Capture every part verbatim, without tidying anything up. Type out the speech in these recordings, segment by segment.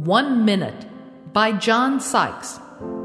One Minute by John Sykes.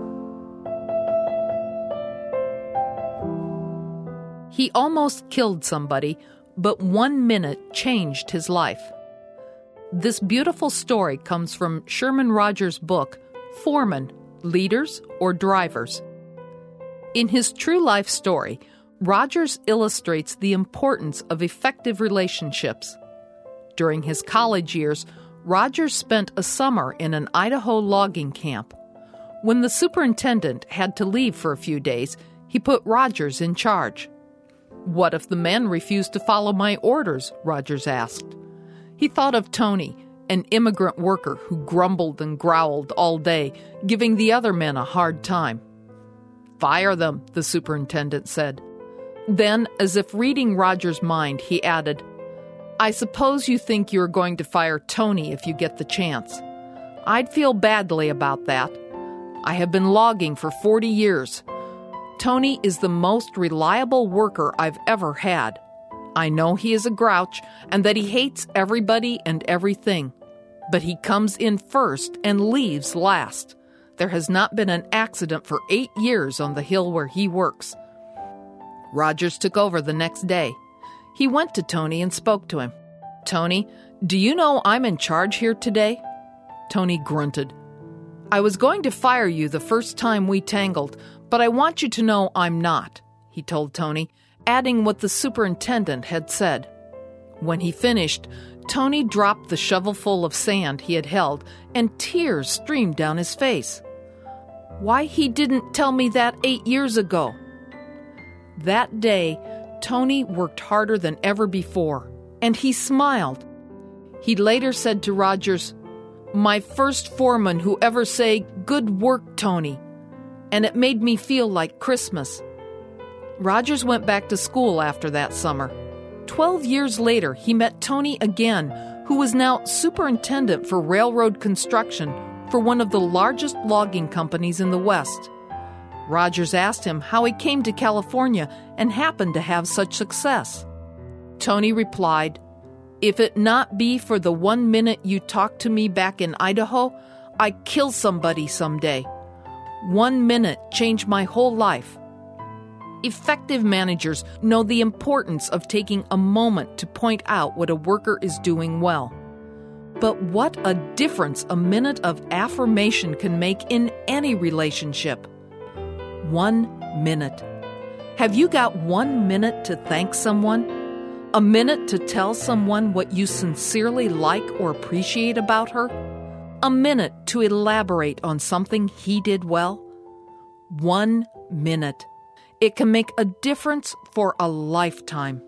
He almost killed somebody, but one minute changed his life. This beautiful story comes from Sherman Rogers' book, Foremen, Leaders or Drivers. In his true life story, Rogers illustrates the importance of effective relationships. During his college years, Rogers spent a summer in an Idaho logging camp. When the superintendent had to leave for a few days, he put Rogers in charge. "What if the men refused to follow my orders?" Rogers asked. He thought of Tony, an immigrant worker who grumbled and growled all day, giving the other men a hard time. "Fire them," the superintendent said. Then, as if reading Rogers' mind, he added, "I suppose you think you're going to fire Tony if you get the chance. I'd feel badly about that. I have been logging for forty years. Tony is the most reliable worker I've ever had. I know he is a grouch and that he hates everybody and everything. But he comes in first and leaves last. There has not been an accident for eight years on the hill where he works." Rogers took over the next day. He went to Tony and spoke to him. "Tony, do you know I'm in charge here today?" Tony grunted. "I was going to fire you the first time we tangled, but I want you to know I'm not," he told Tony, adding what the superintendent had said. When he finished, Tony dropped the shovelful of sand he had held, and tears streamed down his face. "Why he didn't tell me that eight years ago?" That day, Tony worked harder than ever before, and he smiled. He later said to Rogers, "My first foreman who ever say, 'Good work, Tony,' and it made me feel like Christmas." Rogers went back to school after that summer. Twelve years later, he met Tony again, who was now superintendent for railroad construction for one of the largest logging companies in the West. Rogers asked him how he came to California and happened to have such success. Tony replied, "If it not be for the one minute you talked to me back in Idaho, I'd kill somebody someday. One minute changed my whole life." Effective managers know the importance of taking a moment to point out what a worker is doing well. But what a difference a minute of affirmation can make in any relationship. One minute. Have you got one minute to thank someone? A minute to tell someone what you sincerely like or appreciate about her? A minute to elaborate on something he did well? One minute. It can make a difference for a lifetime.